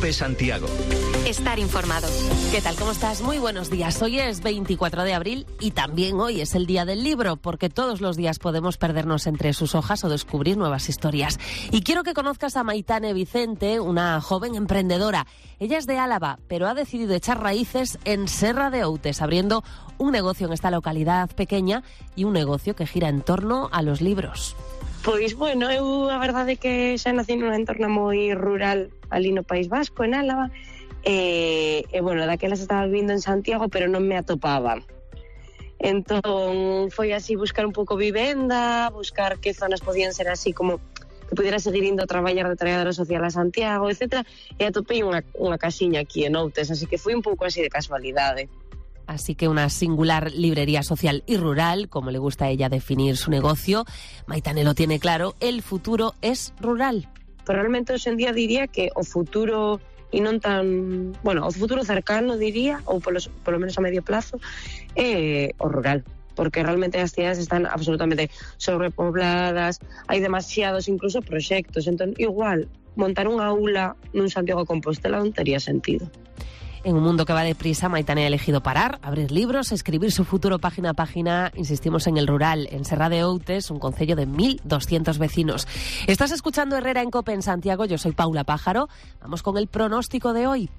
COPE Santiago. Estar informado. ¿Qué tal? ¿Cómo estás? Muy buenos días. Hoy es 24 de abril y también hoy es el día del libro, porque todos los días podemos perdernos entre sus hojas o descubrir nuevas historias. Y quiero que conozcas a Maitane Vicente, una joven emprendedora. Ella es de Álava, pero ha decidido echar raíces en Serra de Outes, abriendo un negocio en esta localidad pequeña y un negocio que gira en torno a los libros. Pois, bueno, eu a verdade é que xa nací nun entorno moi rural ali no País Vasco, en Álava, e bueno, daquelas estaba vivindo en Santiago, pero non me atopaba. Entón, foi así buscar un pouco vivenda, buscar que zonas podían ser así como que pudiera seguir indo a traballar de traballadora social a Santiago, etc. E atopei unha casiña aquí en Outes, así que foi un pouco así de casualidade. Así que una singular librería social y rural, como le gusta a ella definir su negocio. Maitane lo tiene claro, el futuro es rural. Pero realmente hoxe en día diría que o futuro, e non tan, bueno, o futuro cercano diría, ou polo menos a medio plazo, é o rural. Porque realmente as cidades están absolutamente sobrepobladas, hai demasiados incluso proxectos, entón igual montar unha aula nun Santiago de Compostela non tería sentido. En un mundo que va deprisa, Maitane ha elegido parar, abrir libros, escribir su futuro página a página. Insistimos en el rural, en Serra de Outes, un concello de 1.200 vecinos. Estás escuchando Herrera en COPE en Santiago, yo soy Paula Pájaro. Vamos con el pronóstico de hoy.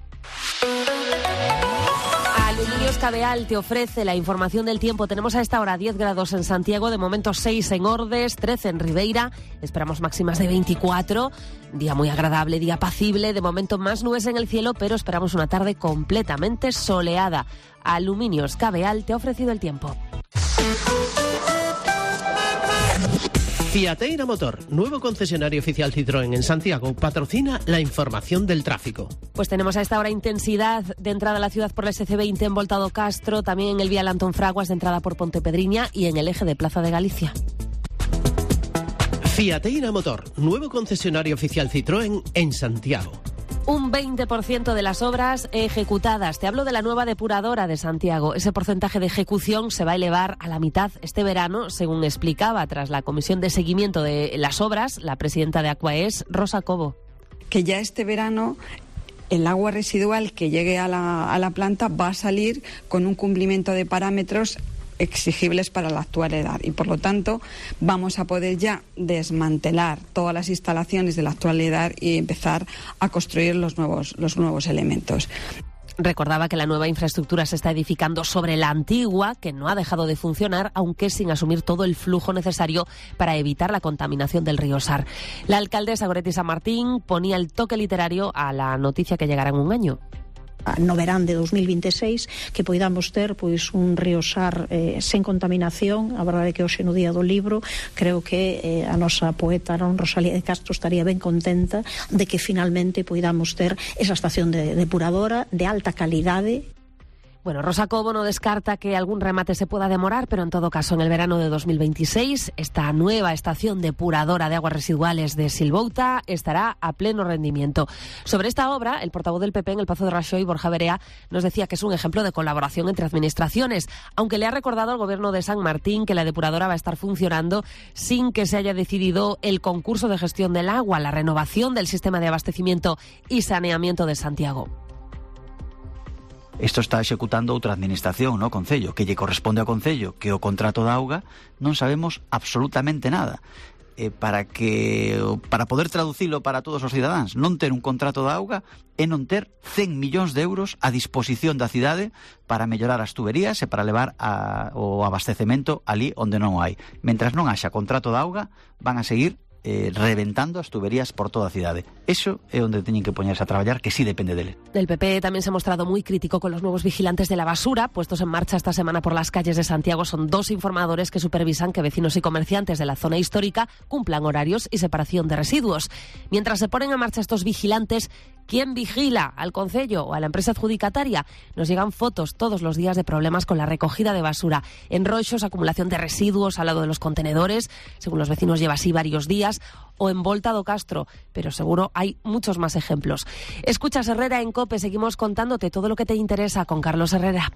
Aluminios Cabeal te ofrece la información del tiempo. Tenemos a esta hora 10 grados en Santiago, de momento 6 en Ordes, 13 en Ribeira. Esperamos máximas de 24. Día muy agradable, día apacible. De momento más nubes en el cielo, pero esperamos una tarde completamente soleada. Aluminios Cabeal te ha ofrecido el tiempo. Fiateira Motor, nuevo concesionario oficial Citroën en Santiago, patrocina la información del tráfico. Pues tenemos a esta hora intensidad de entrada a la ciudad por la SC20 en Voltado Castro, también en el Vial Antón Fraguas de entrada por Pontepedriña y en el eje de Plaza de Galicia. Fiateira Motor, nuevo concesionario oficial Citroën en Santiago. Un 20% de las obras ejecutadas. Te hablo de la nueva depuradora de Santiago. Ese porcentaje de ejecución se va a elevar a la mitad este verano, según explicaba tras la comisión de seguimiento de las obras la presidenta de Aquaes, Rosa Cobo. Que ya este verano el agua residual que llegue a la planta va a salir con un cumplimiento de parámetros exigibles para la actualidad y por lo tanto vamos a poder ya desmantelar todas las instalaciones de la actualidad y empezar a construir los nuevos elementos. Recordaba que la nueva infraestructura se está edificando sobre la antigua, que no ha dejado de funcionar, aunque sin asumir todo el flujo necesario para evitar la contaminación del río Sar. La alcaldesa Goretti San Martín ponía el toque literario a la noticia que llegará en un año. No verán de 2026 que poidamos ter pois un río Sar sen contaminación. A verdade é que hoxe no día do libro creo que a nosa poeta Rosalía de Castro estaría ben contenta de que finalmente poidamos ter esa estación depuradora de alta calidade. Bueno, Rosa Cobo no descarta que algún remate se pueda demorar, pero en todo caso en el verano de 2026 esta nueva estación depuradora de aguas residuales de Silbouta estará a pleno rendimiento. Sobre esta obra, el portavoz del PP en el Pazo de Raxoi, Borja Berea, nos decía que es un ejemplo de colaboración entre administraciones, aunque le ha recordado al gobierno de San Martín que la depuradora va a estar funcionando sin que se haya decidido el concurso de gestión del agua, la renovación del sistema de abastecimiento y saneamiento de Santiago. Isto está executando outra administración, no Concello, que lle corresponde ao Concello, que o contrato da auga non sabemos absolutamente nada. Para poder traducilo para todos os cidadáns, non ter un contrato da auga é non ter 100 millóns de euros a disposición da cidade para mellorar as tuberías e para levar o abastecemento ali onde non o hai. Mentras non haxa contrato da auga, van a seguir reventando as tuberías por toda a cidade. Eso é onde teñen que poñerse a traballar, que sí depende dele. El PP también se ha mostrado muy crítico con los nuevos vigilantes de la basura, puestos en marcha esta semana por las calles de Santiago. Son 2 informadores que supervisan que vecinos y comerciantes de la zona histórica cumplan horarios y separación de residuos. Mientras se ponen en marcha estos vigilantes, ¿quién vigila al concello o a la empresa adjudicataria? Nos llegan fotos todos los días de problemas con la recogida de basura, enrochos, acumulación de residuos al lado de los contenedores. Según los vecinos lleva así varios días, o en Voltado Castro, pero seguro hay muchos más ejemplos. Escuchas Herrera en COPE, seguimos contándote todo lo que te interesa con Carlos Herrera.